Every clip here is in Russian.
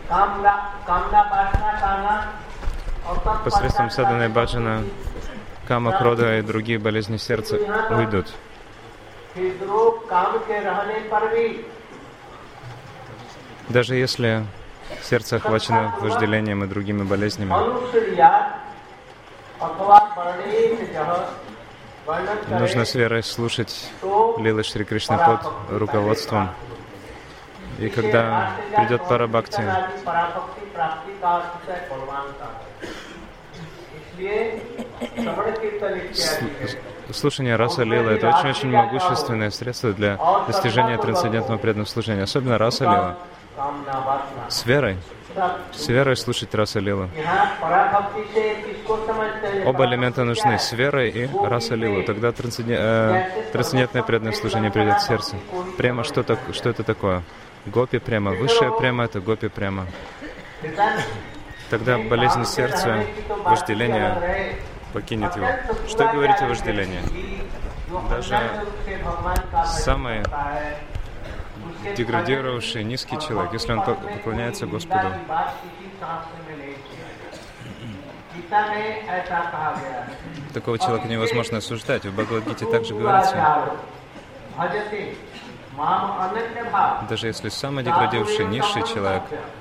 Посредством садханы баджана кама, крода и другие болезни сердца уйдут. Даже если сердце охвачено вожделением и другими болезнями, нужно с верой слушать лилы Шри Кришны под руководством. И когда придет пара бхакти, слушание раса лила — это очень-очень могущественное средство для достижения трансцендентного преданного служения, особенно раса лила. С верой слушать раса лилу. Оба элемента нужны, с верой и раса лилу. Тогда трансцендентное преданное служение придет в сердце. Према, что это такое? Гопи према. Высшая према — это гопи према. Тогда болезнь сердца, вожделение покинет его. Что говорить о вожделении? Даже самый деградировавший, низкий человек, если он поклоняется Господу, такого человека невозможно осуждать. В Бхагавад-гите также говорится, даже если самый деградировавший, низший человек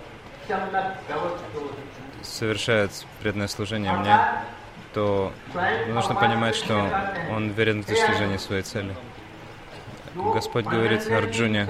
совершает преданное служение мне, то нужно понимать, что он верен в достижении своей цели. Господь говорит Арджуне: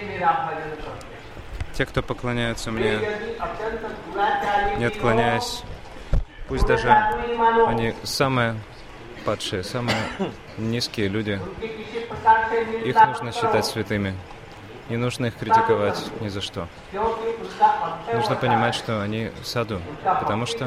те, кто поклоняются мне, не отклоняясь, пусть даже они самые падшие, самые низкие люди, их нужно считать святыми. Не нужно их критиковать ни за что. Нужно понимать, что они саду, потому что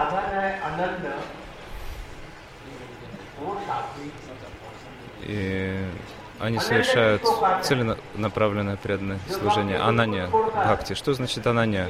они совершают целенаправленное преданное служение. Ананья бхакти. Что значит ананья?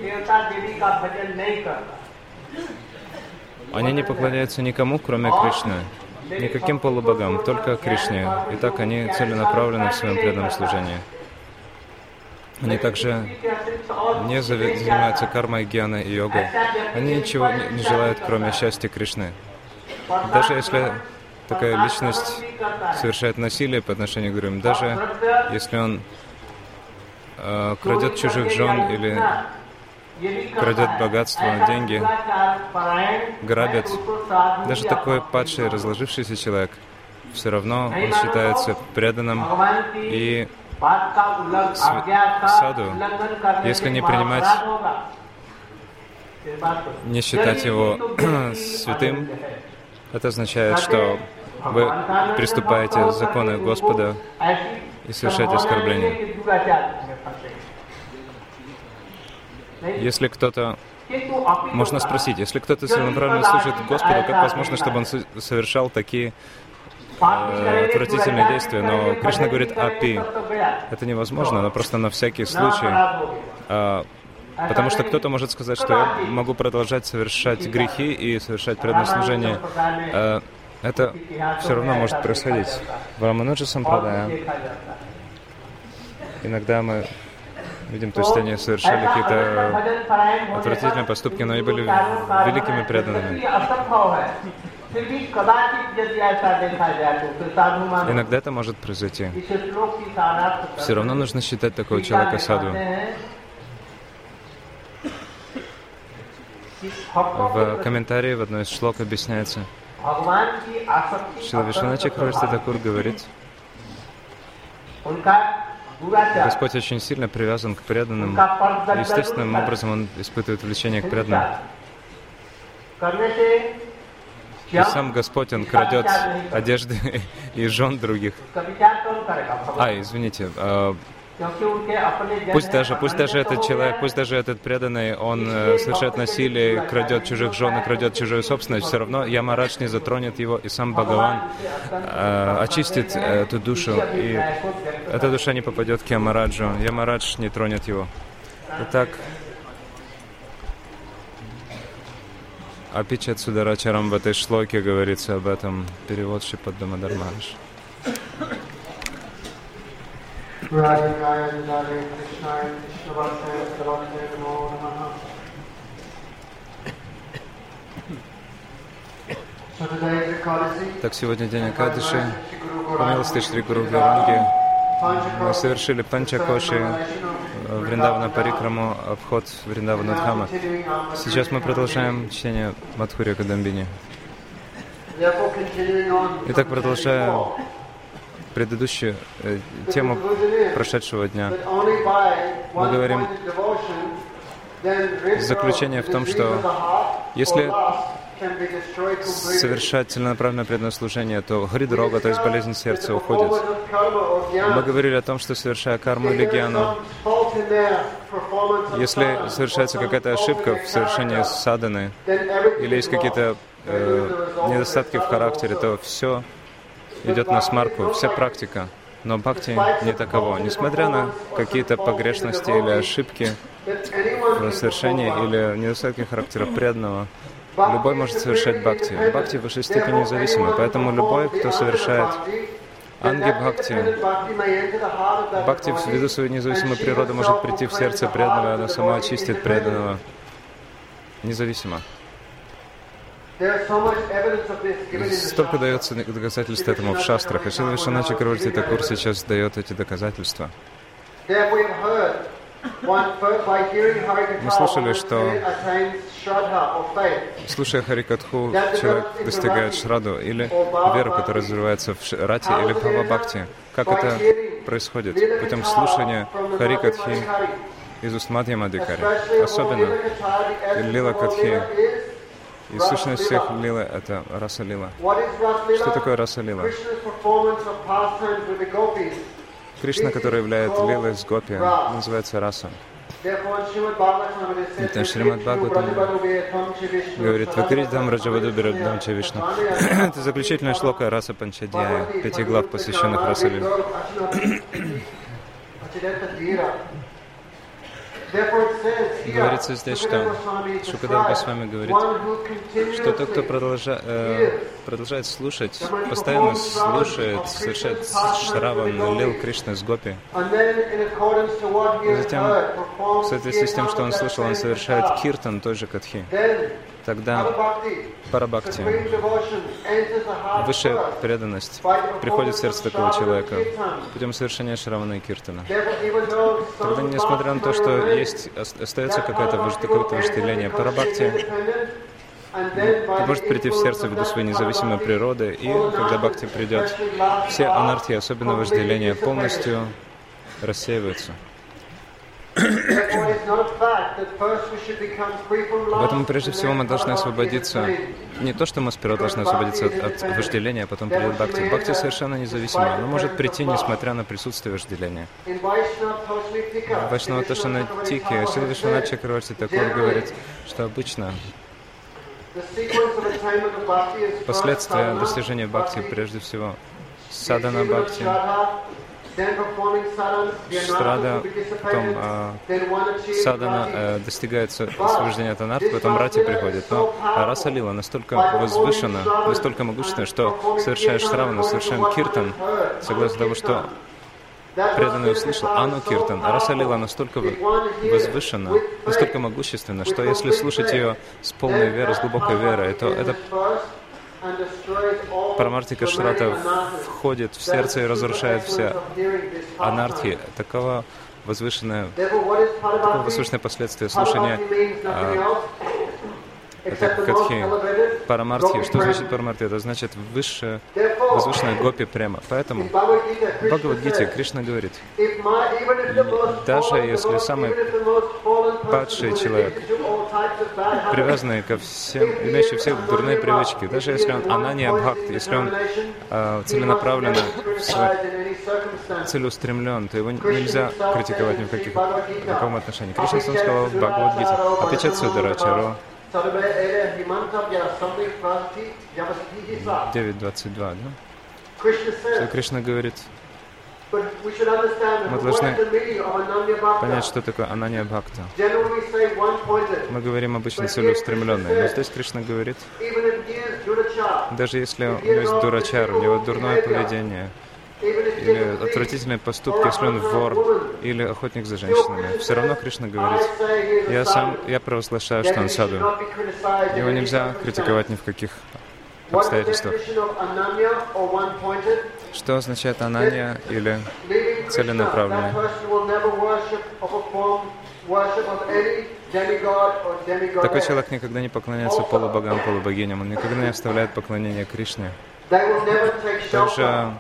Они не поклоняются никому, кроме Кришны, никаким полубогам, только Кришне. И так они целенаправлены в своем преданном служении. Они также не занимаются кармой, гьяной и йогой. Они ничего не желают, кроме счастья Кришны. Даже если такая личность совершает насилие по отношению к другим, даже если он крадет чужих жен или крадет богатство, деньги, грабит, даже такой падший, разложившийся человек, все равно он считается преданным и саду. Если не принимать, не считать его святым, это означает, что вы приступаете к закону Господа и совершаете оскорбление. Если кто-то, можно спросить, если кто-то целенаправленно служит Господу, как возможно, чтобы он совершал такие отвратительные действия? Но Кришна говорит «апи». Это невозможно, но просто на всякий случай. Потому что кто-то может сказать, что я могу продолжать совершать грехи и совершать преданное служение. Это все равно может происходить. В Рамануджа Сампрадая иногда мы видим, то есть они совершали какие-то отвратительные поступки, но они были великими преданными. Иногда это может произойти. Все равно нужно считать такого человека саду. В комментарии в одной из шлок объясняется, Шрила Вишванат Чакраварти Такур говорит, Господь очень сильно привязан к преданным. Естественным образом Он испытывает влечение к преданным. И сам Господь, Он крадет одежды и жен других. Извините. Пусть даже этот человек, пусть даже этот преданный, он совершает насилие, крадет чужих жен и крадет чужую собственность, все равно Ямарадж не затронет его, и сам Бхагаван очистит эту душу, и эта душа не попадет к Ямараджу, Ямарадж не тронет его. Итак, Апичат Сударачарам в этой шлоке говорится об этом, перевод Шрипад Дамодар Махарадж. Так, сегодня день Акадиши. По милости Шри Гуру Гауранги мы совершили Панчакоши, Вриндавана Парикраму, обход Вриндавана Дхама. Сейчас мы продолжаем чтение Мадхурья Кадамбини. Итак, продолжая предыдущую тему прошедшего дня, мы говорим, заключение в том, что если совершать целенаправленное преданное служение, то гридрога, то есть болезнь сердца, уходит. Мы говорили о том, что совершая карму или гьяну, если совершается какая-то ошибка в совершении садханы, или есть какие-то недостатки в характере, то все идет на смарку, вся практика. Но бхакти не таково. Несмотря на какие-то погрешности или ошибки в совершении или недостатки характера преданного, любой может совершать бхакти. Бхакти в высшей степени независимо, поэтому любой, кто совершает анги бхакти, бхакти ввиду своей независимой природы может прийти в сердце преданного, оно само очистит преданного, независимо. Столько дается доказательств этому в шастрах, и Шрила Вишванат Чакраварти Такур сейчас дает эти доказательства. Мы слышали, что слушая Харикатху, человек достигает шраду или веру, которая развивается в рати или бхава-бхакти. Как это происходит? Путем слушания Харикатхи из уст Мадхьямадикари. Особенно лила Катхи. И сущность всех лилы — это раса лила. Что такое раса лила? Кришна, который является лилой с гопи, называется раса. Это Шримад Бхагаватам говорит: «Вакридам Раджаваду Бирадам Ча Вишну». Это заключительная шлока раса Панчадьяя, 5 глав, посвященных расе лилы. Говорится здесь, что Шукадев Госвами говорит, что тот, кто продолжает слушать, постоянно слушает, совершает шраван лил Кришны с гопи, затем, в соответствии с тем, что он слышал, он совершает киртан, той же катхи, тогда парабхакти, высшая преданность, приходит в сердце такого человека путем совершения шравана и киртана. Тогда, несмотря на то, что остается какое-то вожделение парабхакти, может прийти в сердце ввиду своей независимой природы, и когда бхакти придет, все анархии, особенно вожделение, полностью рассеиваются. Поэтому прежде всего мы должны освободиться, не то, что мы сперва должны освободиться от вожделения, а потом придет бхакти. Бхакти совершенно независимо, оно может прийти, несмотря на присутствие вожделения. Вайшнава Ташана Тики, Шрила Вишванат Чакраварти Такур говорит, что обычно последствия достижения бхакти, прежде всего, садхана бхакти, штрада, потом садхана достигается освобождения от анархи, потом рати приходит. Но раса лила настолько возвышена, настолько могущественна, что совершая шравана, совершаем киртан, согласно того, что преданный услышал, ану киртан. Раса лила настолько возвышена, настолько могущественна, что если слушать ее с полной верой, с глубокой верой, то это парамартика шрата входит в сердце и разрушает все анархии. Такое возвышенное последствие слушания это катхи, парамартхи. Что значит парамартхи? Это значит высшее, возвышенное гопи према. Поэтому в Бхагавад-гите Кришна говорит, даже если самый падший человек, привязанный ко всем, имеющий все дурные привычки, даже если он анания бхакт, если он целенаправленно целеустремлен, то его нельзя критиковать ни в каком отношении. Кришна сам сказал в Бхагавад-гите: «Апичат сударачаро». 9.22, да? Что Кришна говорит, мы должны понять, что такое анания бхакта. Мы говорим обычно целеустремленный, но здесь Кришна говорит, даже если у него есть дурачар, у него дурное поведение, или отвратительные поступки, если он вор или охотник за женщинами. Все равно Кришна говорит, я провозглашаю, что он саду. Его нельзя критиковать ни в каких обстоятельствах. Что означает ананья или целенаправленный? Такой человек никогда не поклоняется полубогам, полубогиням, он никогда не оставляет поклонение Кришне. Также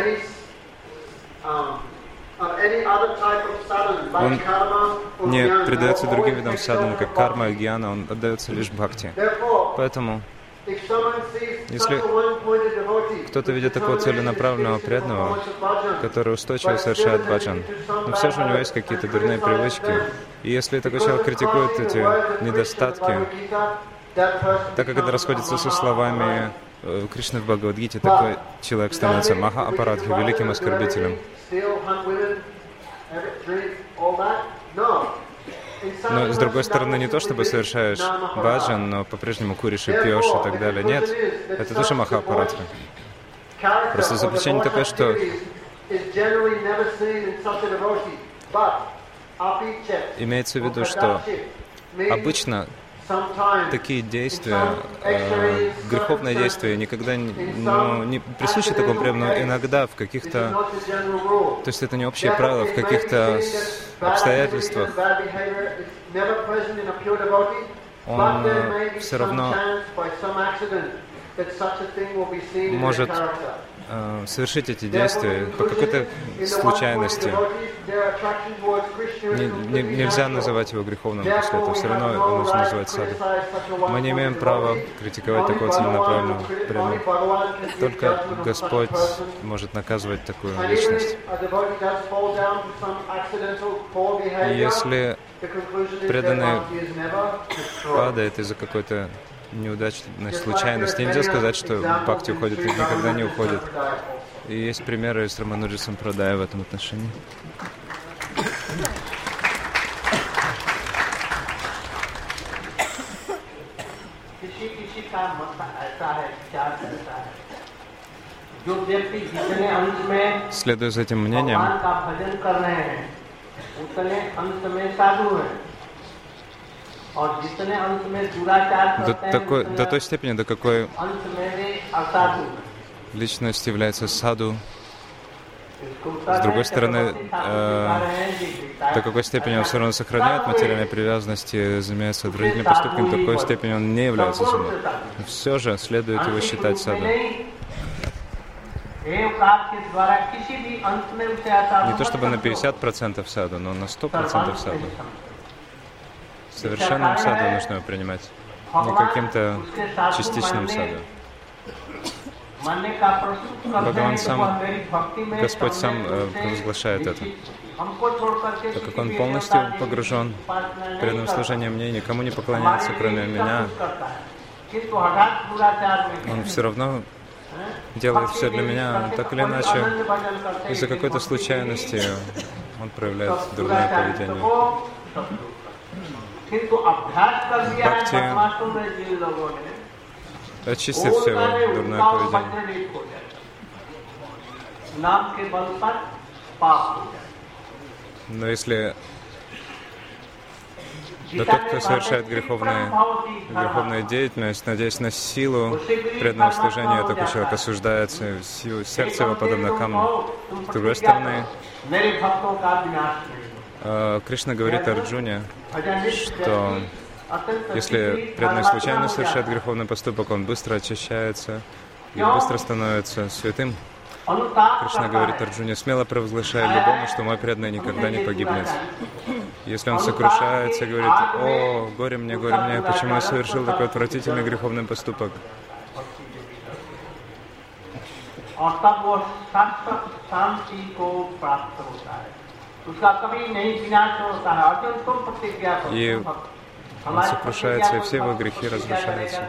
он не предается другим видам садханы, как карма и гьяна, он отдается лишь бхакти. Поэтому, если кто-то видит такого целенаправленного преданного, который устойчиво совершает баджан, но все же у него есть какие-то дурные привычки, и если такой человек критикует эти недостатки, так как это расходится со словами Кришны в Бхагавад-гите, такой человек становится маха-апарадхи, великим оскорбителем. Но, с другой стороны, не то, чтобы совершаешь баджан, но по-прежнему куришь и пьешь и так далее. Нет, это тоже маха-апарадха. Просто заключение такое, что имеется в виду, что обычно такие действия, греховные действия никогда не присущи такому преданному. Иногда в каких-то, то есть это не общее правило, в каких-то обстоятельствах он все равно может совершить эти действия по какой-то случайности. Нельзя называть его греховным после этого, все равно его нужно называть саду. Мы не имеем права критиковать такого целенаправленного преданного. Только Господь может наказывать такую личность. Если преданный падает из-за какой-то неудачной случайности, нельзя сказать, что бхакти уходит и никогда не уходит. И есть примеры из Рамануджа Сампрадая в этом отношении. Следуя за этим мнением, до той степени, до какой личность является саду, с другой стороны, до какой степени он все равно сохраняет материальные привязанности, занимается отвратительными поступками, до какой степени он не является саду. Все же следует его считать саду. Не то чтобы на 50% саду, но на 100% саду. Совершенным саду нужно его принимать, не каким-то частичным саду. Бхагаван сам, Господь сам провозглашает это. Так как он полностью погружен в преданное служение мне, никому не поклоняется, кроме меня, он все равно делает все для меня, так или иначе, из-за какой-то случайности он проявляет дурное поведение. Бхакти очистит все его дурное поведение. Но если тот, кто совершает греховную деятельность, надеясь на силу преданного служения, такой человек осуждается, сердце его подобно камню. С другой стороны, Кришна говорит Арджуне, что если преданный случайно совершает греховный поступок, он быстро очищается и быстро становится святым. Кришна говорит Арджуне, смело провозглашай любому, что мой преданный никогда не погибнет. Если он сокрушается, говорит, о, горе мне, почему я совершил такой отвратительный греховный поступок? И он сокрушается, и все его грехи разрушаются.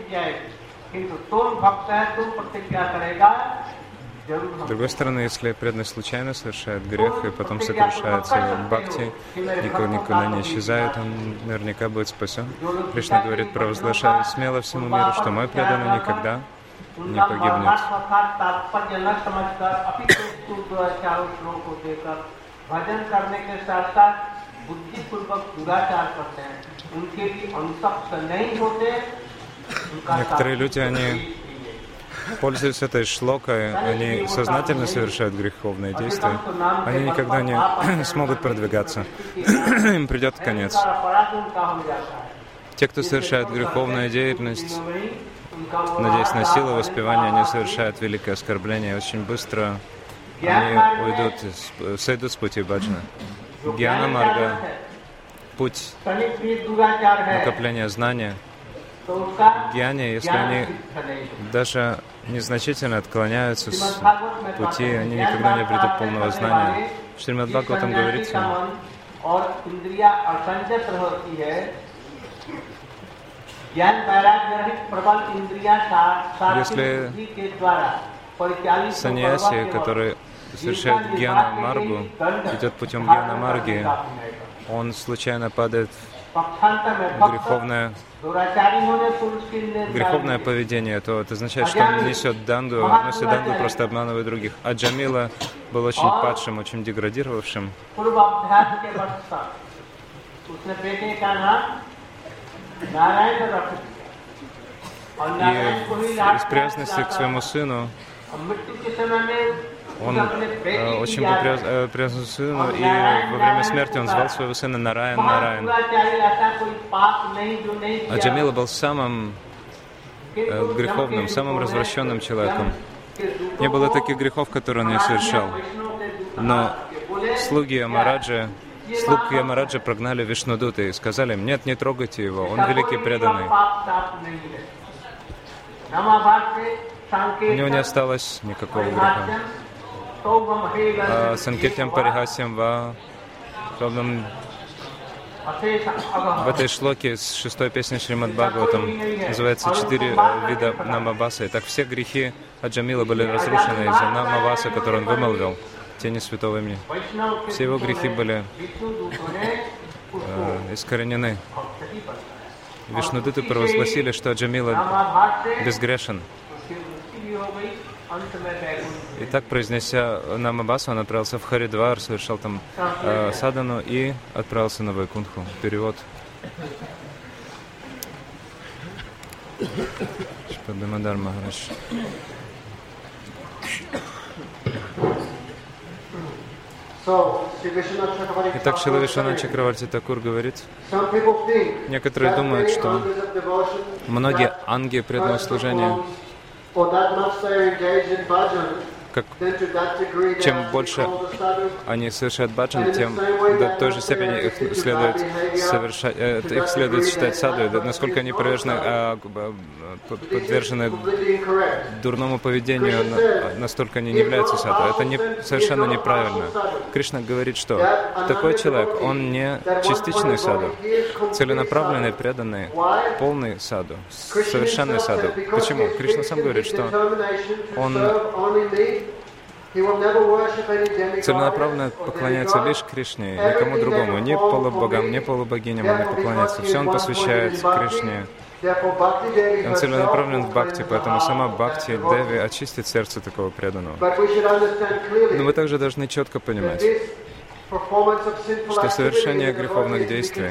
С другой стороны, если преданный случайно совершает грех и потом сокрушается, бхакти никогда не исчезает, он наверняка будет спасен. Кришна говорит, провозглашай смело всему миру, что мой преданный никогда не погибнет. Некоторые люди, они, пользуясь этой шлокой, они сознательно совершают греховные действия, они никогда не смогут продвигаться. Им придет конец. Те, кто совершает греховную деятельность, надеясь на силу воспевания, они совершают великое оскорбление. Очень быстро они уйдут, сойдут с пути баджана. Гьяна марга, путь накопления знания. Гьяни, если они даже незначительно отклоняются с пути, они никогда не обретут полного знания. В Шримад Бхагаватам говорится, если саньяси, который совершает гьяна маргу, идет путем гьяна марги, он случайно падает в греховное поведение, то это означает, что он носит данду просто обманывая других. А Джамила был очень падшим, очень деградировавшим. И из привязанности к своему сыну он очень был привязан к сыну, и во время смерти он звал своего сына Нараян, Нараян. А Джамила был самым греховным, самым развращенным человеком. Не было таких грехов, которые он не совершал. Но слуг Ямараджа прогнали Вишнудуты и сказали им: нет, не трогайте его, он великий преданный. У него не осталось никакого греха. Санкетям парихасям ва. В этой шлоке с 6-й песни Шримад Бхагаватам называется 4 вида намабасы. Так все грехи Аджамила были разрушены из-за намаваса, который он вымолвил, тени святого имени. Все его грехи были искоренены. Вишнудуты провозгласили, что Аджамила безгрешен. И так, произнеся намабасу, он отправился в Харидвар, совершил там садану и отправился на Вайкунтху. Перевод. Шпадамадар Махарадж. Итак, Шрила Вишванат Чакраварти Такур говорит, некоторые думают, что многие анги преданного служения, чем больше они совершают баджан, тем до той же степени их следует считать саду. Насколько они подвержены дурному поведению, настолько они не являются саду. Это совершенно неправильно. Кришна говорит, что такой человек, он не частичный саду, целенаправленный, преданный, полный саду, совершенный саду. Почему? Кришна сам говорит, что он целенаправленно поклоняется лишь Кришне, никому другому, ни полубогам, ни полубогиням он не поклоняется. Все он посвящает Кришне. Он целенаправлен в бхакти, поэтому сама бхакти Деви очистит сердце такого преданного. Но мы также должны четко понимать, что совершение греховных действий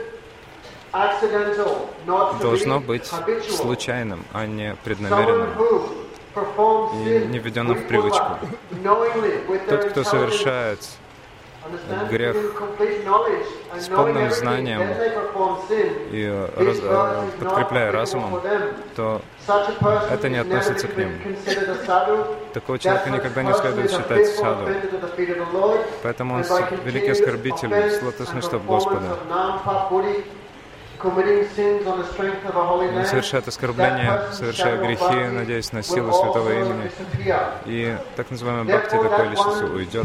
должно быть случайным, а не преднамеренным и не введенным в привычку. Тот, кто совершает грех с полным знанием и подкрепляя разумом, то это не относится к ним. Такого человека никогда не следует считать саду. Поэтому он великий оскорбитель с лотосных стоп Господа. Он совершает оскорбления, совершая грехи, надеясь на силу святого имени. И так называемая бхакти такой личности уйдет.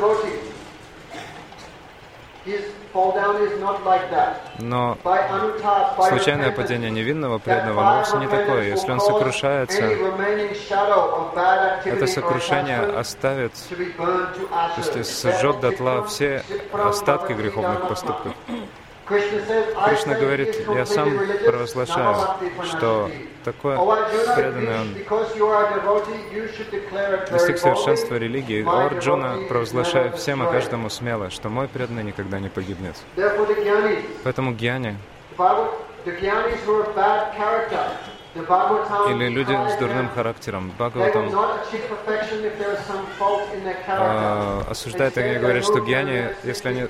Но случайное падение невинного преданного вовсе не такое. Если он сокрушается, это сокрушение оставит, то есть сожжет дотла все остатки греховных поступков. Кришна говорит, я сам провозглашаю, что такой преданный он достиг совершенства религии. О Арджуна, провозглашаю всем и каждому смело, что мой преданный никогда не погибнет. Поэтому гьяни или люди с дурным характером, Бхагаватам осуждает и говорит, что гьяни, если они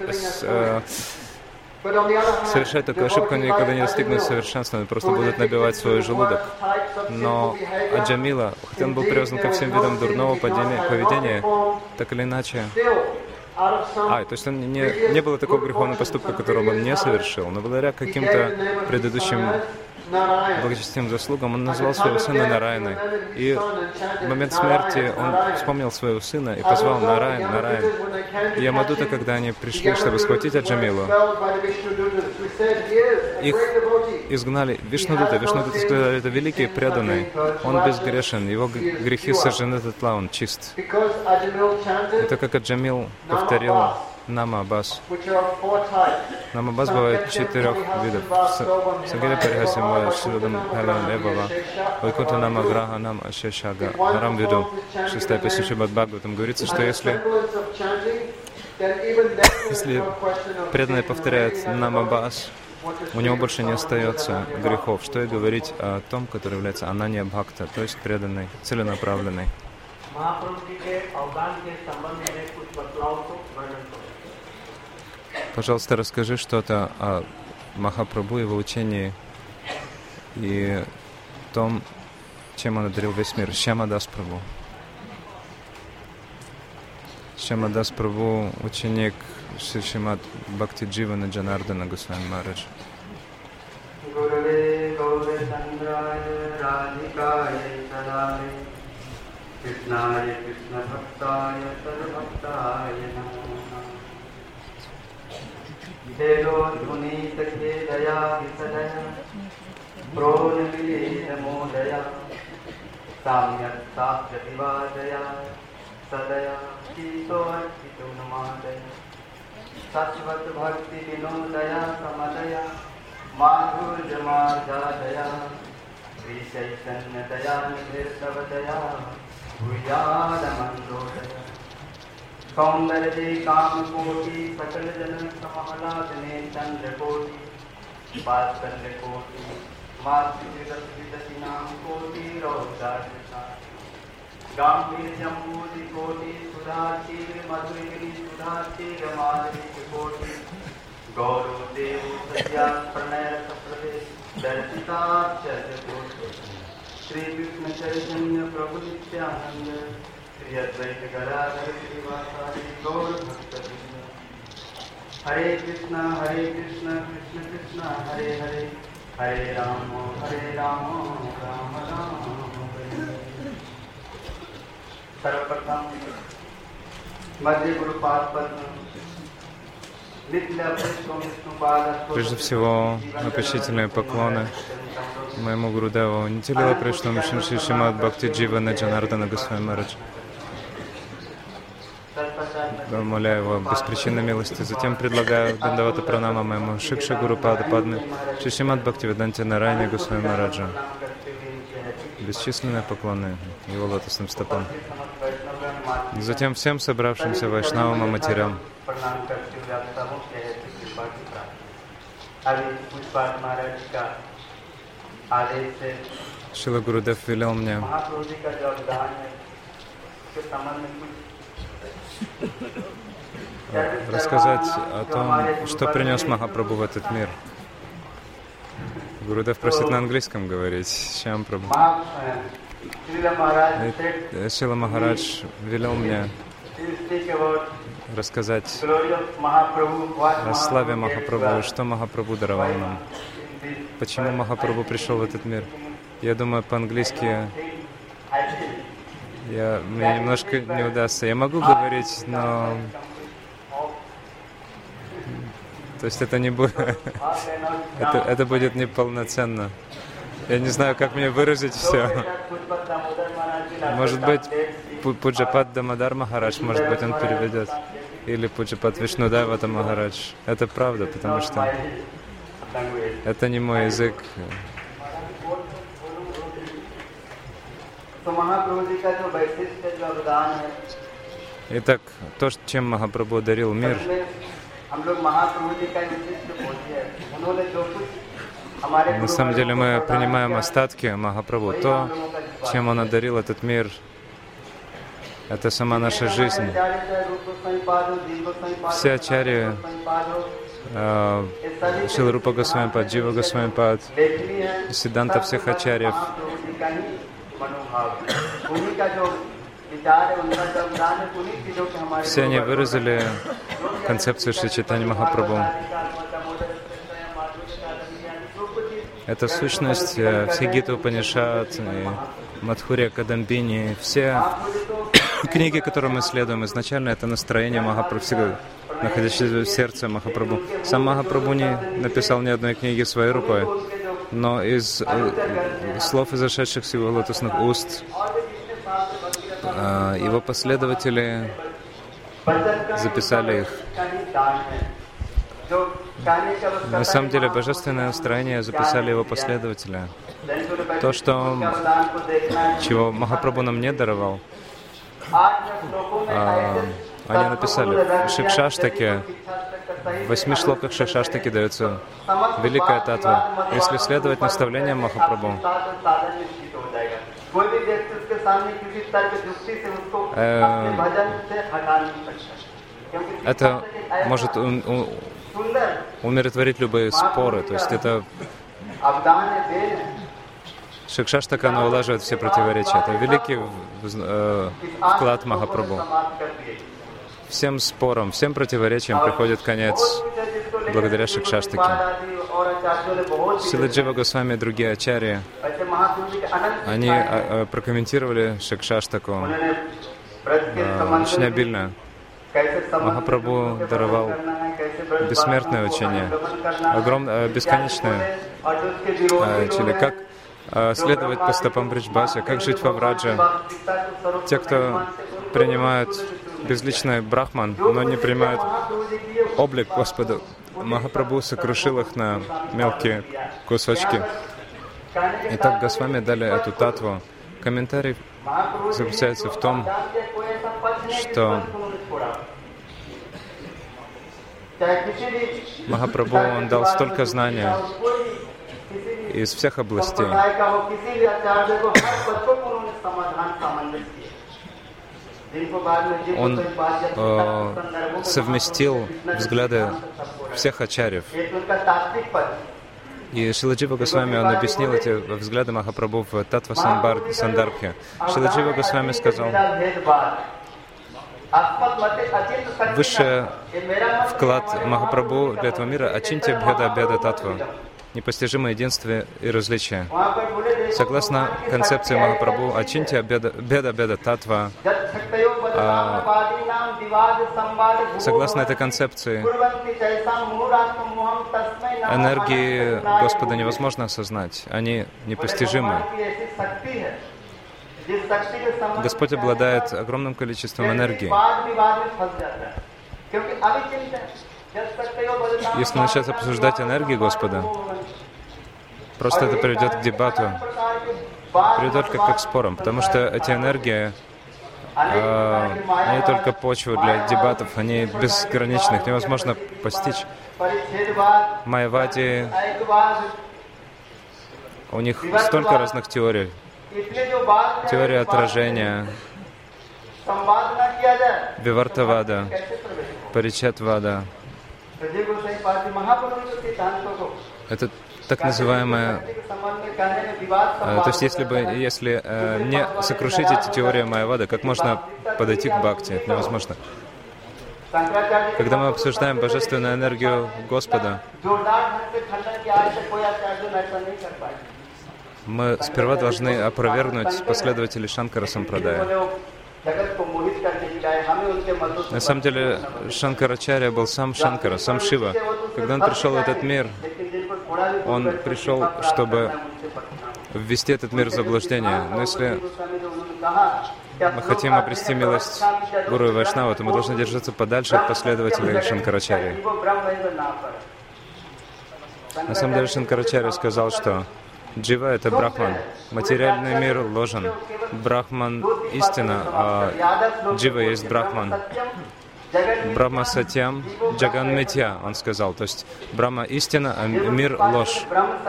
совершают такую ошибку, они никогда не достигнут совершенства, они просто будут набивать свой желудок. Но Аджамила, хотя он был привязан ко всем видам дурного поведения, так или иначе, то есть он не было такого греховного поступка, которого он не совершил, но благодаря каким-то предыдущим благочестивым заслугам он назвал своего сына Нараяной. И в момент смерти он вспомнил своего сына и позвал Нараян, Нараян. И Ямадута, когда они пришли, чтобы схватить Аджамилу, их изгнали. Вишнудута сказали, это великий преданный, он безгрешен, его грехи сожжены дотла, он чист. Это как Аджамил повторил Намабас. Намабас бывает 4 видов. Сагиля Парихасима Шрудам Халам Эбава Вайкунта Намаграха Нам Ашешага Нарам Виду 6-я песня Шримад Бхагаватам говорится, что если преданный повторяет Намабас, у него больше не остается грехов. Что и говорить о том, который является Ананья Бхакта, то есть преданный, целенаправленный. Пожалуйста, расскажи что-то о Махапрабху, его учении и том, чем он одарил весь мир. Шьямадас Прабху. Шьямадас Прабху, ученик Шримад Бхакти Дживана Джанардана Госвами Махарадж. Hello, Dunita Kedaya, Visadaya, Pronamile Namodaya, Samyak Satyavadaya, Sadaya, Kito Archito Namadaya, Satvat Bhakti Vinodaya, Samadaya, Madhur Jamadaya, Vishaitanyadaya, Nirtavadaya, Uyada Mandodaya. सौंदर्य काम कोटि सकल जन समाहलादने चंद्र कोटि बात्सल्य कोटि मातृगति नाम कोटि रोजाजसा गांभीर्यं मूर्ति कोटि सुधाचीर मधुरगिरि सुधाचीर माधुर्य कोटि गौरव देव सत्या प्रणय सप्रदेश दर्शिताचर्य कोटि श्री कृष्ण चैतन्य प्रभु नित्यानंद श्री अद्वैत गदाधर श्रीवासादि गौर भक्तवृंद हरे कृष्ण कृष्ण कृष्ण हरे हरे हरे राम राम राम हरे। सर्वप्रथम मध्य गुरुपाद पद्म। Прежде всего, почтительные поклоны моему Гурудеву Нитилила Пришному Шинши Шримад Бхакти Дживана Джанардана Госвами Махарадж. Умоляю его беспричинной милости. Затем предлагаю Дандавата Пранама моему Шикша Гуру Пада Падме Шримад Бхакти Веданти Нараяне Госвами Махараджу. Бесчисленные поклоны его лотосным стопам. Затем всем собравшимся вайшнавам и матерям. Шрила Гурудев велел мне рассказать о том, что принес Махапрабху в этот мир. Гурудев просит на английском говорить. Шьям Прабху. Шрила Махарадж велел мне рассказать о славе Махапрабху, что Махапрабху даровал нам. Почему Махапрабху пришел в этот мир? Я думаю, по-английски мне немножко не удастся. Я могу говорить, но... То есть это не будет... это будет неполноценно. Я не знаю, как мне выразить все. Может быть, Пуджапад Дамодар Махарадж, может быть, он переведет. или Пуджапат Вишнудевата Махарадж. Это правда, потому что это не мой язык. Итак, то, чем Махапрабху дарил мир, на самом деле мы принимаем остатки Махапрабху. То, чем он одарил этот мир, это сама наша жизнь. Все ачарьи, Шрила Рупа Госвами-пад, Джива Госвами-пад, Сиддханта всех ачарьев, все они выразили концепцию Шри Чайтанья Махапрабху. Это сущность всех Гита Упанишад, Мадхурья Кадамбини, все книги, которые мы исследуем, изначально это настроение Махапрабху, находящееся в сердце Махапрабху. Сам Махапрабху не написал ни одной книги своей рукой, но из слов, изошедших с его лотосных уст, его последователи записали их. На самом деле, божественное настроение записали его последователи. То, чего Махапрабху нам не даровал, они написали. В Шикшаштаке, в 8 шлоках Шикшаштаки дается великая татва. Если следовать наставлениям Махапрабху, это может умиротворить любые споры. То есть это Шикшаштака, она улаживает все противоречия. Это великий вклад Махапрабху. Всем спорам, всем противоречиям приходит конец благодаря Шикшаштаке. Шрила Джива Госвами и другие ачарьи, они прокомментировали Шикшаштаку очень обильно. Махапрабху даровал бессмертное учение, бесконечное учение, как следовать по стопам Бриджбаси, как жить во Врадже. Те, кто принимают безличный брахман, но не принимают облик Господа, Махапрабху сокрушил их на мелкие кусочки. Итак, Госвами дали эту татву. Комментарий заключается в том, что Махапрабху, он дал столько знания из всех областей. Он совместил взгляды всех ачарьев. И Шрила Джива Госвами, он объяснил эти взгляды Махапрабху в Татва Сандарбхе. Шрила Джива Госвами сказал: высший вклад Махапрабху для этого мира — Ачинтья Бхеда Беда Татва, непостижимое единство и различие. Согласно концепции Махапрабху, Ачинтья Беда Татва, согласно этой концепции, энергии Господа невозможно осознать, они непостижимы. Господь обладает огромным количеством энергии. Если начать обсуждать энергии Господа, просто это приведет к дебату, приведет как к спорам, потому что эти энергии, они только почва для дебатов, они безграничны, их невозможно постичь. Майявади, у них столько разных теорий. Теория отражения, Вивартавада, Паричатвада. Это так называемая... То есть, если не сокрушить эти теории Майявады, как можно подойти к бхакти? Это невозможно. Когда мы обсуждаем божественную энергию Господа, мы сперва должны опровергнуть последователей Шанкара Сампрадая. На самом деле, Шанкарачарья был сам Шанкара, сам Шива. Когда он пришел в этот мир, он пришел, чтобы ввести этот мир в заблуждение. Но если мы хотим обрести милость Гуру и Вайшнава, то мы должны держаться подальше от последователей Шанкарачарьи. На самом деле Шанкарачарья сказал, что Джива — это Брахман, материальный мир ложен, Брахман — истина, а Джива есть Брахман. Брахма Сатьям, Джаган Митья, он сказал, то есть Брахма — истина, а мир — ложь.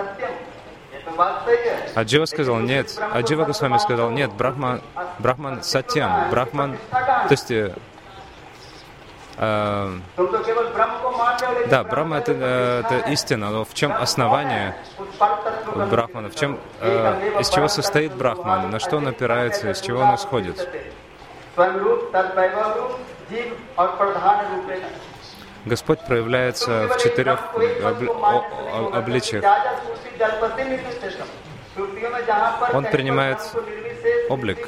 А Джива сказал, нет, а Джива Госвами сказал, нет, Брахман Сатьям, Брахман, то есть, да, Брахма это истина, но в чем основание Брахмана, в чем, из чего состоит Брахман, на что он опирается, из чего он исходит? Господь проявляется в 4 обличиях. Он принимает облик.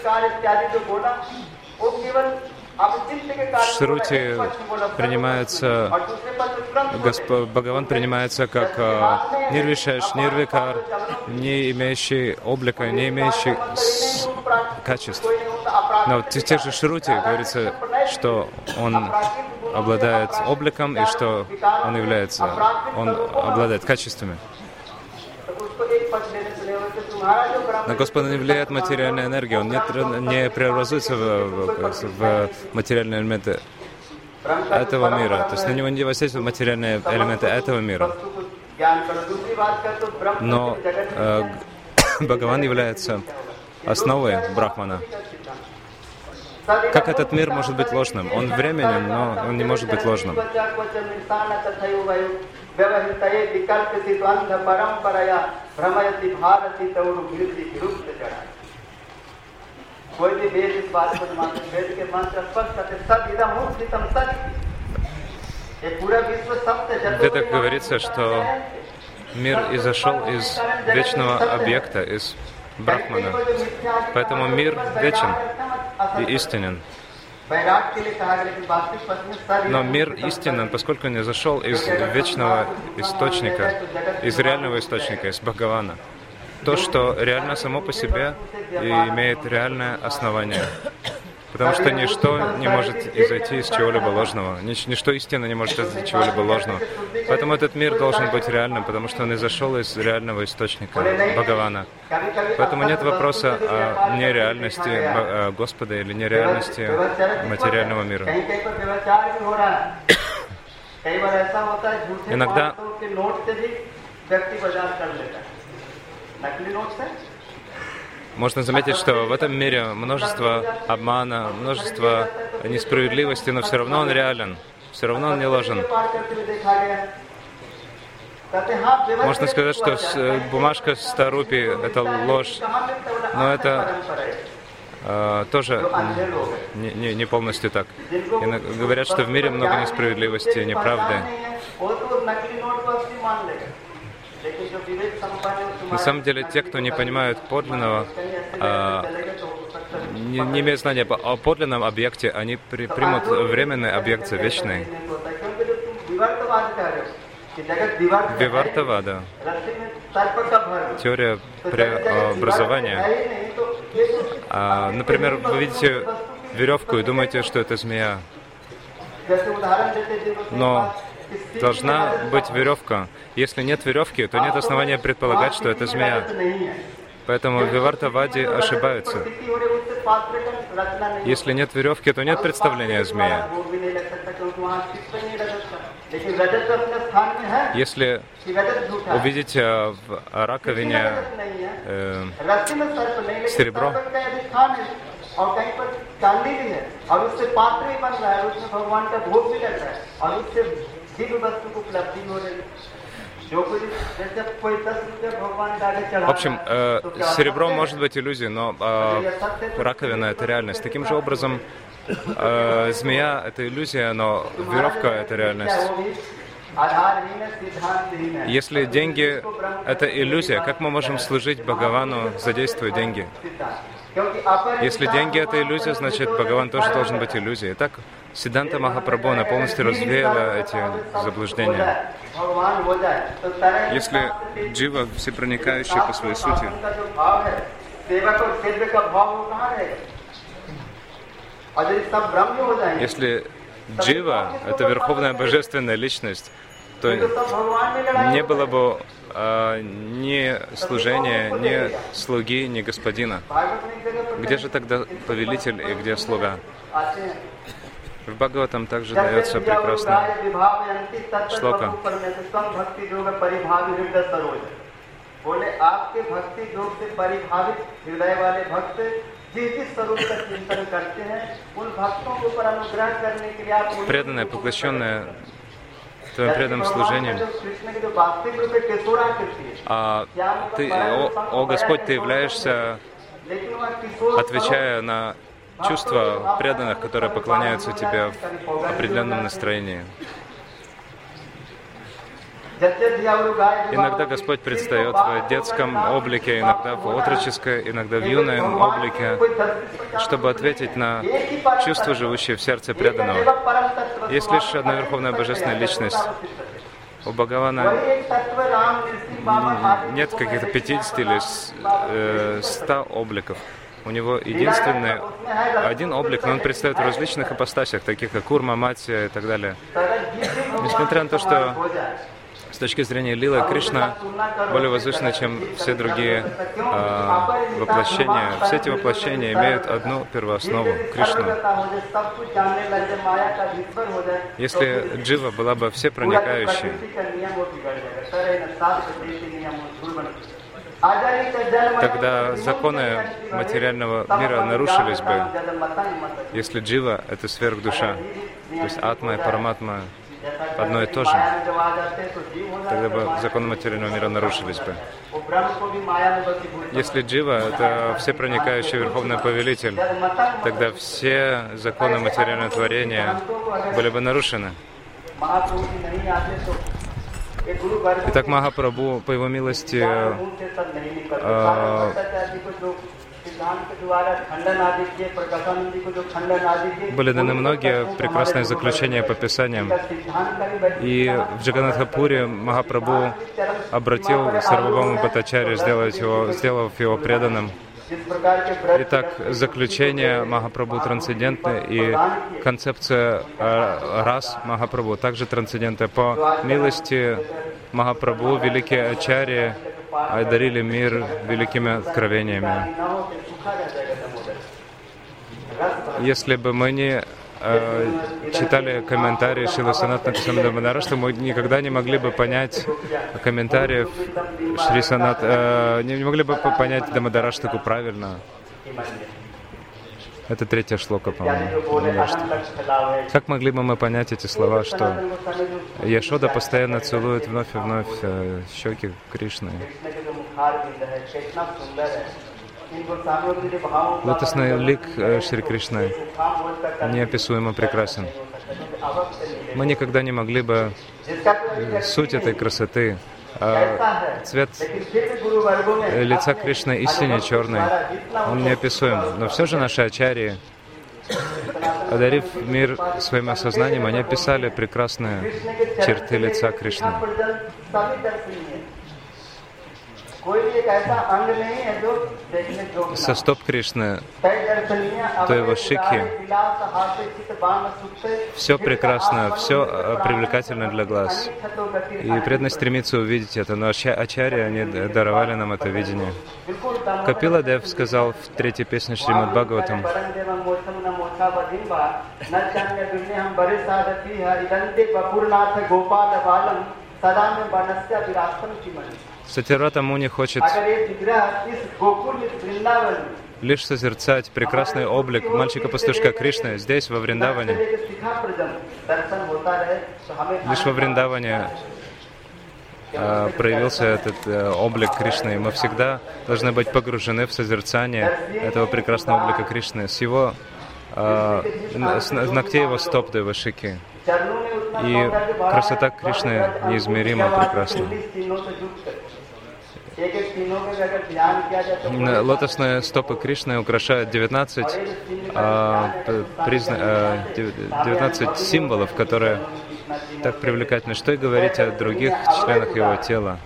В Шрути принимается, Бхагаван принимается как Нирвишеш, Нирвикар, не имеющий облика, не имеющий качеств. Но в тех же Шрути говорится, что он обладает обликом и что он обладает качествами. На Господа не влияет материальная энергия, он не преобразуется в материальные элементы этого мира. То есть на него не воздействуют материальные элементы этого мира. Но Бхагаван является основой Брахмана. Как этот мир может быть ложным? Он временен, но он не может быть ложным. В Ведах говорится, что мир изошел из вечного объекта, из Брахмана. Поэтому мир вечен и истинен. Но мир истинен, поскольку не зашел из вечного источника, из реального источника, из Бхагавана. То, что реально само по себе и имеет реальное основание. Потому что ничто не может изойти из чего-либо ложного. Ничто истинно не может изойти из чего-либо ложного. Поэтому этот мир должен быть реальным, потому что он изошел из реального источника Бхагавана. Поэтому нет вопроса о нереальности Господа или нереальности материального мира. Иногда можно заметить, что в этом мире множество обмана, множество несправедливости, но все равно он реален, все равно он не ложен. Можно сказать, что бумажка 100 рупий — это ложь, но это тоже не полностью так. И говорят, что в мире много несправедливости, неправды. На самом деле, те, кто не понимают подлинного, не имеют знания о подлинном объекте, они примут временный объект за вечный. Вивартавада. Теория преобразования. Например, вы видите веревку и думаете, что это змея. Но должна быть веревка. Если нет веревки, то нет основания предполагать, что это змея. Поэтому в Вивартаваде ошибаются. Если нет веревки, то нет представления о змее. Если увидите в раковине серебро, в общем, серебро может быть иллюзией, но раковина — это реальность. Таким же образом, змея — это иллюзия, но веревка — это реальность. Если деньги — это иллюзия, как мы можем служить Бхагавану, задействуя деньги? Если деньги — это иллюзия, значит, Бхагаван тоже должен быть иллюзией. Итак, Сиддханта Махапрабху, она полностью развеяла эти заблуждения. Если джива всепроникающая по своей сути, Если Джива — это верховная божественная личность, то не было бы ни служения, ни слуги, ни господина. Где же тогда повелитель и где слуга? В Бхагаватам также дается прекрасная шлока. Преданное, поглощенное Твоим преданным служением. Ты, о Господь, Ты являешься, отвечая на чувства преданных, которые поклоняются Тебе в определенном настроении. Иногда Господь предстает в детском облике, иногда в отроческом, иногда в юном облике, чтобы ответить на чувства, живущие в сердце преданного. Есть лишь одна Верховная Божественная Личность. У Бхагавана нет каких-то 50 или 100 обликов. У него единственный один облик, но он предстает в различных ипостасях, таких как Курма, Матья и так далее. Несмотря на то, что с точки зрения Лилы, Кришна более возвышенна, чем все другие воплощения. Все эти воплощения имеют одну первооснову — Кришну. Если Джива была бы всепроникающей, тогда законы материального мира нарушились бы. Если Джива — это сверхдуша, то есть Атма и Параматма одно и то же, тогда бы законы материального мира нарушились бы. Если Джива — это всепроникающий Верховный Повелитель, тогда все законы материального творения были бы нарушены. Итак, Махапрабху, по его милости, были даны многие прекрасные заключения по Писаниям. И в Джаганнатхапуре Махапрабху обратил Сарвабхаума Бхаттачарья, сделав его преданным. Итак, заключение Махапрабху трансцендентны, и концепция рас Махапрабху также трансцендентна. По милости Махапрабху великие ачарьи одарили мир великими откровениями. Если бы мы не читали комментарии Шрила Санатана Госвами Дамадарашты, мы никогда не могли бы понять комментариев Шри Санат, не могли бы понять Дамадараштаку правильно. Это третья шлока, по-моему. Как могли бы мы понять эти слова, что Яшода постоянно целует вновь и вновь щеки Кришны? Лотосный лик Шри Кришны неописуемо прекрасен. Мы никогда не могли бы суть этой красоты. Цвет лица Кришны истинно черный, он неописуем. Но все же наши ачарьи, одарив мир своим осознанием, они описали прекрасные черты лица Кришны. Со стоп Кришны, то его шикхи, все прекрасно, все привлекательно для глаз. И преданно стремится увидеть это, но ачарьи, они даровали нам это видение. Капила Дев сказал в третьей песне Шримад Бхагаватам: Сатирвата Муни хочет лишь созерцать прекрасный облик мальчика-пастушка Кришны здесь, во Вриндаване. Лишь во Вриндаване проявился этот облик Кришны. И мы всегда должны быть погружены в созерцание этого прекрасного облика Кришны с его с ногтей его стоп до его шики. И красота Кришны неизмеримо прекрасна. Лотосные стопы Кришны украшают 19 символов, которые так привлекательны. Что и говорить о других членах его тела.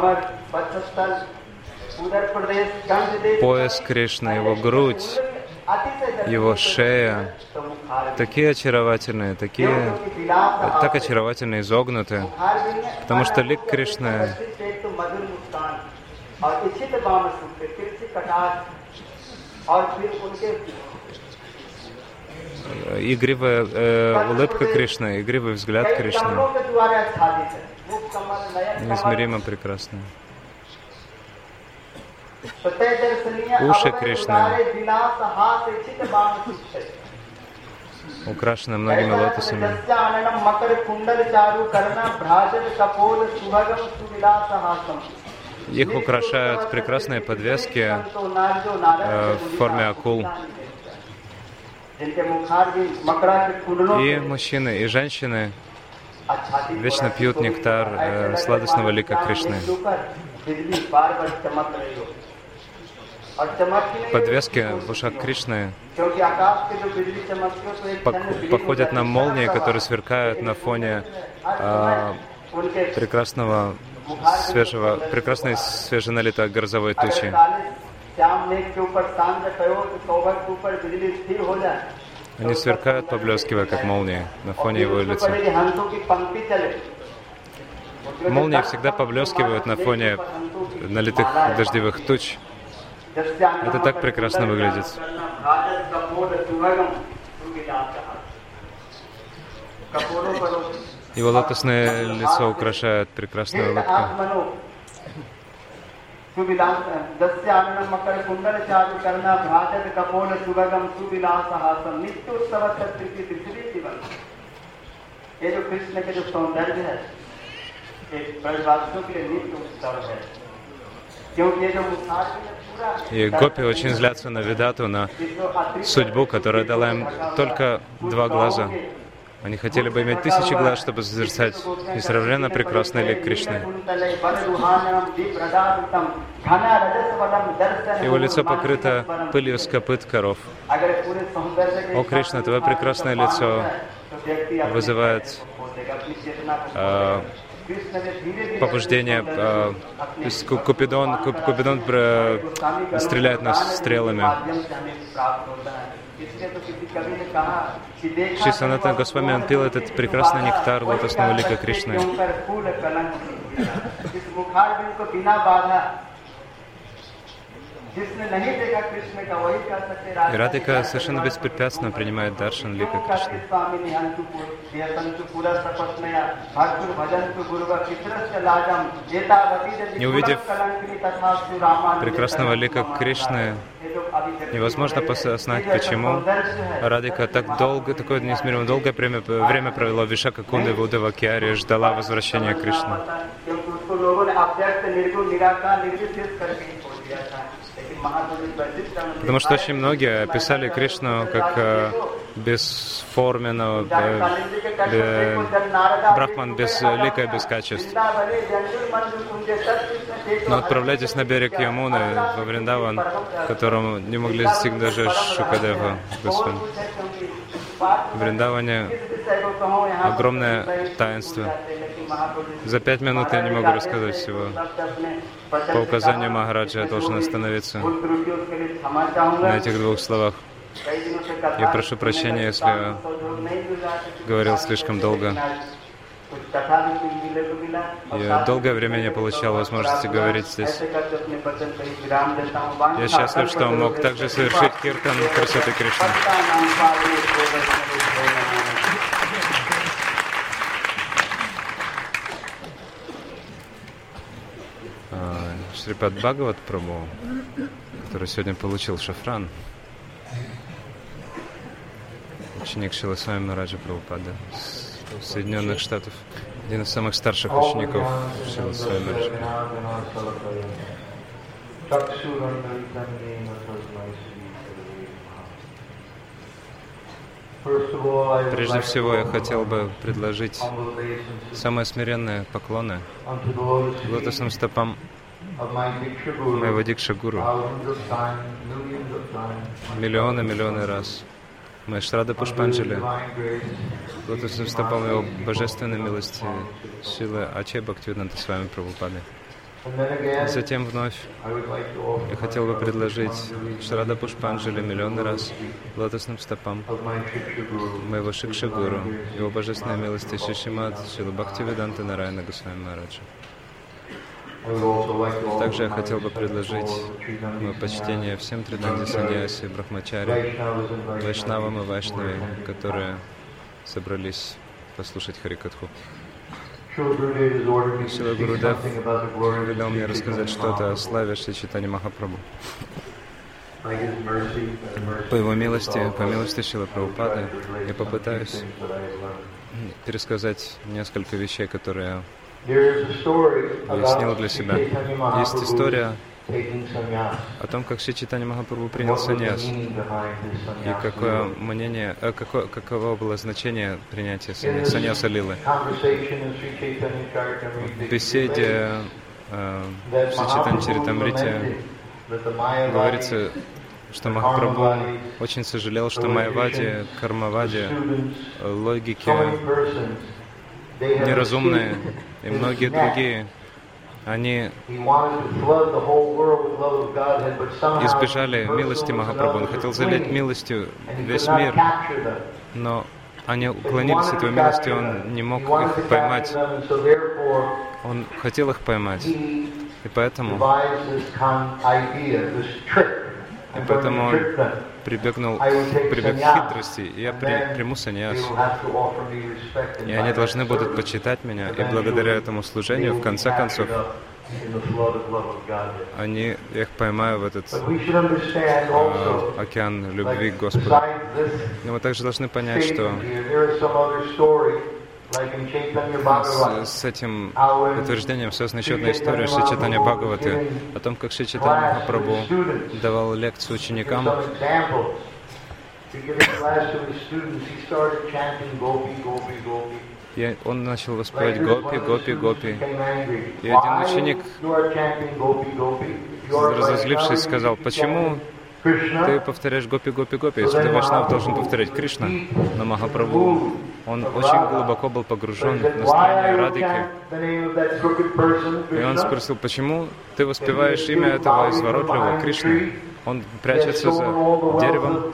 Пояс Кришны, его грудь, его шея такие очаровательные, так очаровательно изогнуты, потому что лик Кришны игривая улыбка Кришны, игривый взгляд Кришны неизмеримо прекрасны. Уши Кришны украшены многими лотосами. Их украшают прекрасные подвески в форме акул. И мужчины, и женщины вечно пьют нектар сладостного лика Кришны. Подвески в ушах Кришны походят на молнии, которые сверкают на фоне прекрасной свеженалитой грозовой тучи. Они сверкают, поблескивая, как молнии, на фоне его лица. Молнии всегда поблескивают на фоне налитых дождевых туч. Это так прекрасно выглядит. Его лотосное лицо украшает прекрасная улыбка. И гопи очень злятся на Видату, на судьбу, которая дала им только 2 глаза. Они хотели бы иметь 1000 глаз, чтобы созерцать несравненно прекрасный лик Кришны. Его лицо покрыто пылью с копыт коров. О, Кришна, твое прекрасное лицо вызывает побуждение. Купидон стреляет нас стрелами. Шри Санатана Госвами, он пил этот прекрасный нектар лотосного лика Кришны. И Радхика совершенно беспрепятственно принимает даршан лика Кришны. Не увидев прекрасного лика Кришны, невозможно осознать, почему Радхика такое неизмеримо долгое время провела в Вишакакунде в Удавакьяре, ждала возвращения Кришны. Потому что очень многие описали Кришну как бесформенного, брахман без лика и без качеств. Но отправляйтесь на берег Ямуны, во Вриндаван, которому не могли достигнуть даже Шукадева, Господь. В Вриндаване огромное таинство. За 5 минут я не могу рассказать всего. По указанию Махараджа я должен остановиться на этих 2 словах. Я прошу прощения, если я говорил слишком долго. Я долгое время не получал возможности говорить здесь. Я счастлив, что мог также совершить киртан красоты Кришны. Шрипад Бхагават Прабху, который сегодня получил шафран, ученик Шрила Свами Махараджа Прабхупады из Соединенных Штатов, один из самых старших учеников Шрила Свами Махараджа. Прежде всего, я хотел бы предложить самые смиренные поклоны лотосным стопам моего Дикша-гуру. Миллионы раз. Моя Шрада Пушпанджали, лотосным стопам его божественной милости, силы Ачарья Бхактивиданта Свами Прабхупады. Затем вновь я хотел бы предложить Шрада Пушпанджали миллионный раз лотосным стопам моего Шикша-гуру, его божественной милости Шишимад Шрила Бхактивиданта Нараяна Госвами Махараджа. Также я хотел бы предложить мое почтение всем Триданди Саньяси, Брахмачари, Вайшнавам и Вайшнаве, которые собрались послушать Харикатху. Шрила Гурудев велел мне рассказать что-то о славе Шри Чайтаньи Махапрабху. По его милости, по милости Шрилы Прабхупады, я попытаюсь пересказать несколько вещей, которые я уяснил для себя. Есть история о том, как Шри Чайтанья Махапрабху принял саньяс, и какое мнение, каково было значение принятия саньяса лилы. В беседе в Шри Чайтанья Чаритамрите говорится, что Махапрабху очень сожалел, что майявади, кармавади, логики неразумные и многие другие, они избежали милости Махапрабху. Он хотел залить милостью весь мир, но они уклонились от его милости, он не мог их поймать. Он хотел их поймать, и поэтому он прибег к хитрости, и я приму саньяс. И они должны будут почитать меня, и благодаря этому служению, в конце концов, я их поймаю в этот океан любви к Господу. Но мы также должны понять, что с этим утверждением связана еще одна история Шри Чайтанья Бхагаваты о том, как Шри Чайтанья Махапрабху давал лекцию ученикам. И он начал воспевать «Гопи, Гопи, Гопи». И один ученик, разозлившись, сказал: «Почему ты повторяешь «Гопи, Гопи, Гопи», если ты вайшнав должен повторять Кришна?» Но Махапрабху, он очень глубоко был погружен в настроение Радхики. И он спросил: «Почему ты воспеваешь имя этого изворотливого Кришны? Он прячется за деревом.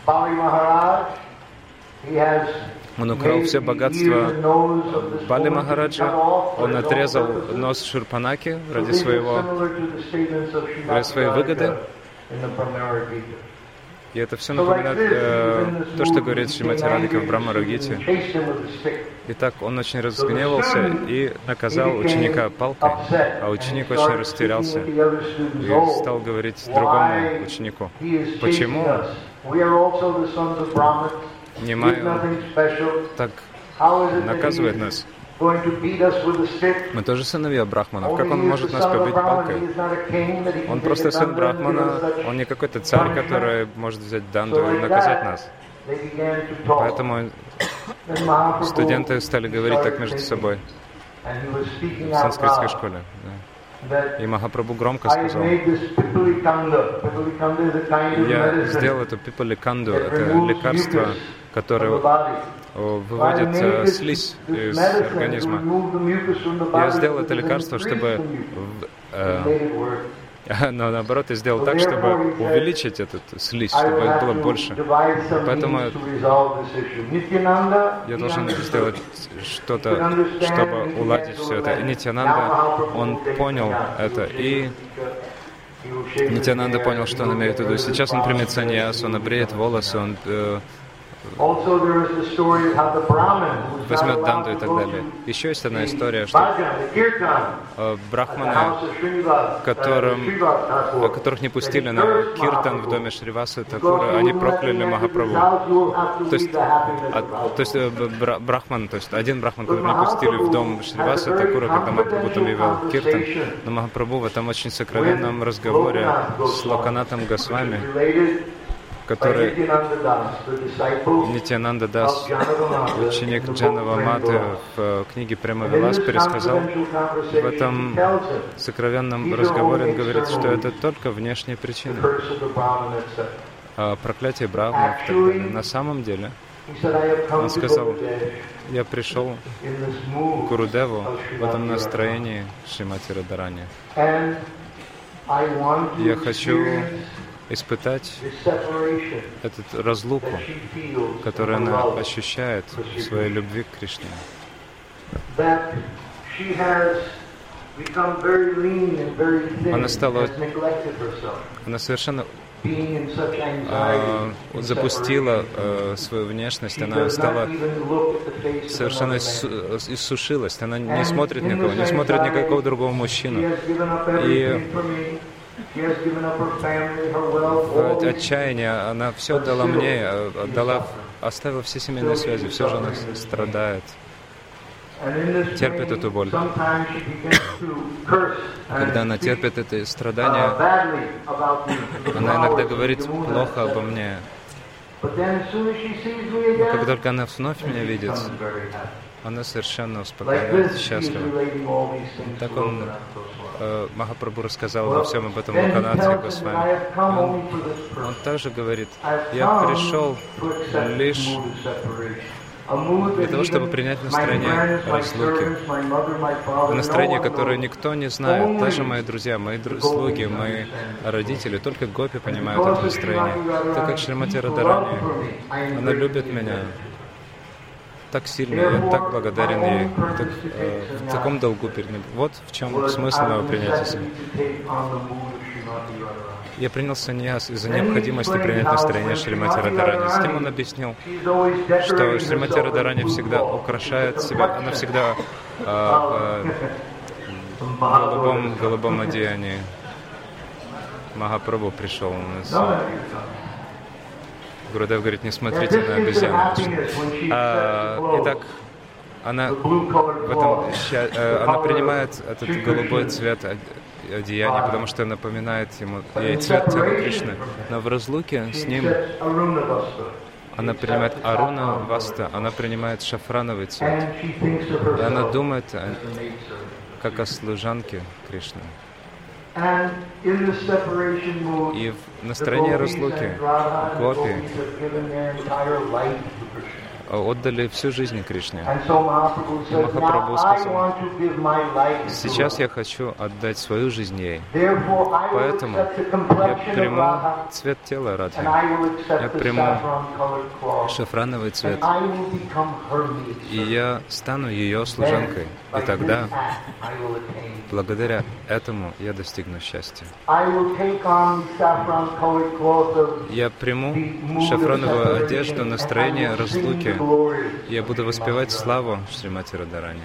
Он украл все богатство Бали Махараджа, он отрезал нос Шурпанаки ради своей выгоды». И это все напоминает то, что говорит Шримати Радхика в Брахма-Рагите. Итак, он очень разгневался и наказал ученика палкой, а ученик очень растерялся и стал говорить другому ученику: «Почему Нимая так наказывает нас? Мы тоже сыновья Брахманов. Как он может нас побить палкой? Он просто сын Брахмана, он не какой-то царь, который может взять данду и наказать нас». Поэтому студенты стали говорить так между собой в санскритской школе. И Махапрабху громко сказал: «Я сделал эту пипаликанду, это лекарство, которое выводит слизь из организма. Я сделал это лекарство, чтобы... Но наоборот, я сделал так, чтобы увеличить этот слизь, чтобы их было больше. Поэтому я должен сделать что-то, чтобы уладить все это». И Нитьянанда, он понял это, и Нитьянанда понял, что он имеет в виду. Сейчас он примет саньяс, он обреет волосы, он возьмет данду и так далее. Еще есть одна история, что брахманы, которых не пустили на киртан в доме Шривасы Такура, они прокляли Махапрабху. То есть брахман, то есть один брахман, который не пустили в дом Шривасы Такура, когда Махапрабху там вел киртан, но Махапрабху в этом очень сокровенном разговоре с Локанатом Госвами, который Нитьянанда Дас, ученик Джанава Маты, в книге Према Вилас пересказал. В этом сокровенном разговоре он говорит, что это только внешние причины. Проклятие Брахманов и так далее. На самом деле, Он сказал, я пришел к Гурудеву в этом настроении Шримати Радхарани. Я хочу испытать эту разлуку, которую она ощущает в своей любви к Кришне. Она совершенно запустила свою внешность, она стала совершенно иссушилась, она не смотрит никого, не смотрит никакого другого мужчину. И в отчаянии она все отдала мне, оставила все семейные связи, все же она страдает, терпит эту боль. Когда она терпит это страдание, она иногда говорит плохо обо мне. Но как только она вновь меня видит, она совершенно успокоена, счастлива. Так он, Махапрабху рассказал во всем об этом Локанатхе Госвами. Он также говорит, я пришел лишь для того, чтобы принять настроение разлуки. Настроение, которое никто не знает, даже мои друзья, мои слуги, мои родители, только гопи понимают это настроение. Так как Шримати Радхарани, она любит меня так сильно, я так благодарен ей, в таком долгу перед ней. Вот в чем смысл моего принятия. Я принял саньяс из-за необходимости принять настроение Шримати Радхарани. Затем он объяснил, что Шримати Радхарани всегда украшает себя, она всегда в голубом одеянии. Махапрабху пришел у нас. Гурудев говорит, не смотрите на обезьяну. Итак, она принимает этот голубой цвет одеяния, потому что напоминает ей цвет тела Кришны. Но в разлуке с ним она принимает Аруна Васта, она принимает шафрановый цвет. И она думает, как о служанке Кришны. И в настроении разлуки гопи отдали всю жизнь Кришне. И Махапрабху сказал, сейчас я хочу отдать свою жизнь ей. Поэтому я приму цвет тела Радхи. Я приму шафрановый цвет. И я стану ее служанкой. И тогда, благодаря этому, я достигну счастья. Я приму шафрановую одежду, настроение разлуки. Я буду воспевать славу Шримати Радхарани.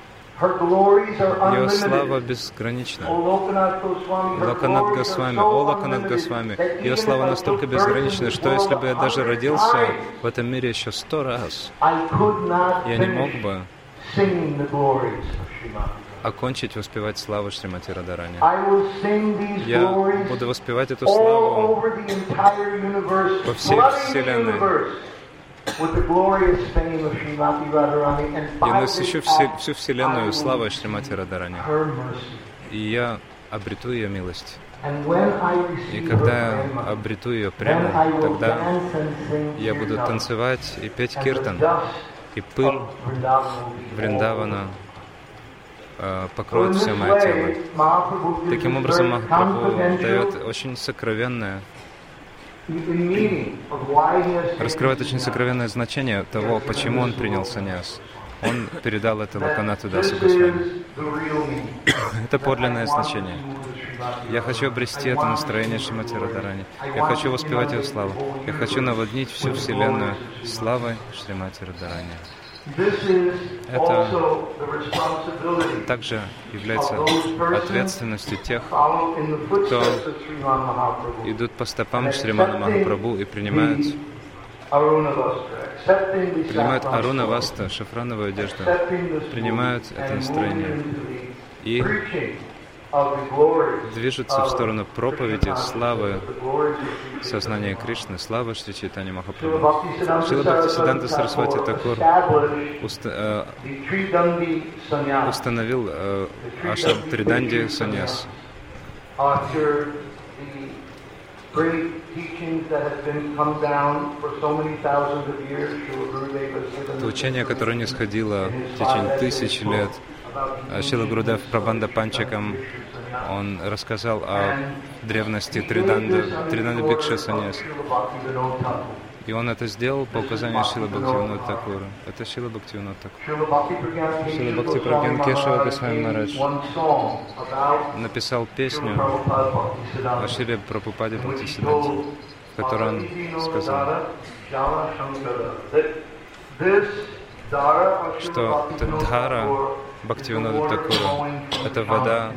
Ее слава безгранична. Локанат Госвами, о Локанат Госвами, ее слава настолько безгранична, что если бы я даже родился в этом мире еще 100 раз, я не мог бы окончить воспевать славу Шримати Радхарани. Я буду воспевать эту славу по всей Вселенной. Я насыщу всю Вселенную славой Шримати Радхарани. И я обрету ее милость. И когда я обрету ее прямо, тогда я буду танцевать и петь киртан. И пыль Вриндавана покроет все мое тело. Таким образом, Махапрабху дает очень сокровенное, раскрывает очень сокровенное значение того, почему он принял саньяс. Он передал это Локанату Дасу Госвами. Это подлинное значение. Я хочу обрести это настроение Шримати Радхарани. Я хочу воспевать ее славу. Я хочу наводнить всю Вселенную славой Шримати Радхарани. Это также является ответственностью тех, кто идут по стопам Шримана Махапрабху и принимают Аруна Васта, шафрановую одежду, принимают это настроение и движутся в сторону проповеди славы сознания Кришны, славы Шри Чайтанья Махапрабху. Шрила Бхактисиддханта Сарасвати Такур установил ашрам Триданди саньяс. Это учение, которое не сходило в течение тысяч лет. Шрила Гурудев Прабханда Панчакам, он рассказал о древности Триданда Бикша Саньяс. И он это сделал по указанию Шрилы Бхактивинода Такура. Это Шрила Бхактивинода Такур. Шрила Бхакти Прагьян Кешава Госвами Махарадж написал песню о Шриле Прабхупаде Бхактисиданте, в которой он сказал, что Дхара Бхактивинода Такура — это вода,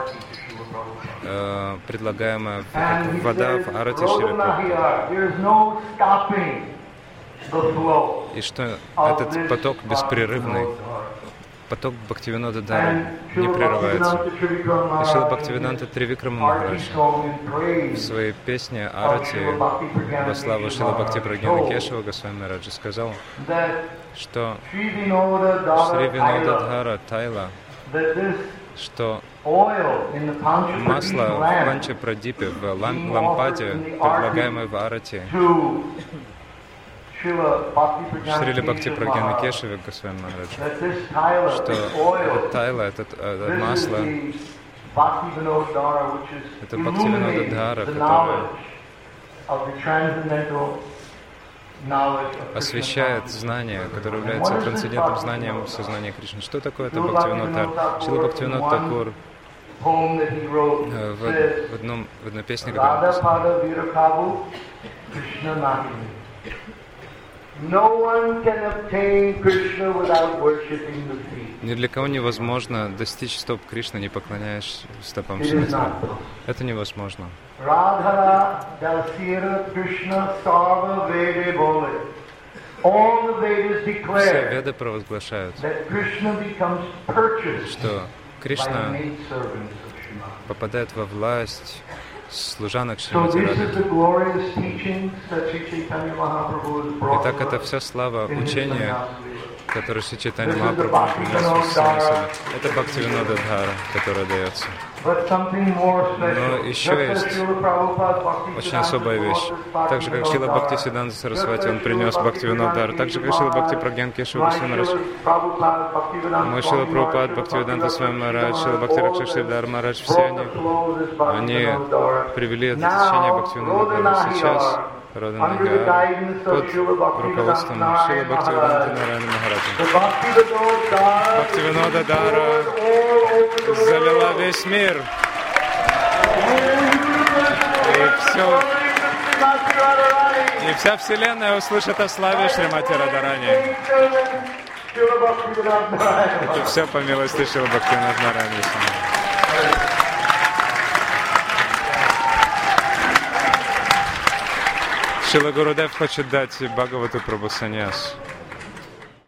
предлагаемая вода в арати Шрилы Прабхупады. И что этот поток беспрерывный, поток Бхактивинода Дхары не прерывается. И Шрила Бхактивиданта Тривикрама Махараджа в своей песне Арати во славу Шрила Бхакти Прагьяна Кешава Госвами Махараджа сказал, что Шри Винода Дхара Тайла, что масло в Панча Прадипе, в лампаде, предлагаемое в Арати, Шрила Бхакти Прагьяна Кешава Госвами Махараджа, что Тайла, это масло, это Бхактивинода Дхара, которое освещает знание, которое является трансцендентным знанием сознания Кришны. Что такое это Бхактивинода Дхара? Шрила Бхактивинода Такур в одной песне, которая ни для кого невозможно достичь стоп Кришны, не поклоняясь стопам Шримати. Это невозможно. Все веды провозглашают, что Кришна попадает во власть служанок Шримати Радхи. Итак, это вся слава учения, которое Шри Чайтанья Махапрабху принес в самой себе. Это Бхактивинода Дхара, которая дается. Но еще есть очень особая вещь. Так же, как Шрила Бхактисиданта Сарасвати, он принес Бхактивинода Дхару. Так же, как Шрила Бхакти Прагьян Кешава Госвами Махарадж, мой Шрила Прабхупад, Бхактивиданта Свами Махарадж, Шрила Бхакти Ракша Шридхар Махарадж, все они привели это течение Бхактивинода Дхары сейчас, Раданагар, под руководством Шрила Бхактивиданта Нараяна Махараджа. Бхактивинода Дхара залила весь мир. И вся Вселенная услышит о славе Шримати Радарани. Это все по милости Шрила Бхактивинода Нараяна. Шрила Гурудев хочет дать Бхагавату Прабху саньяс.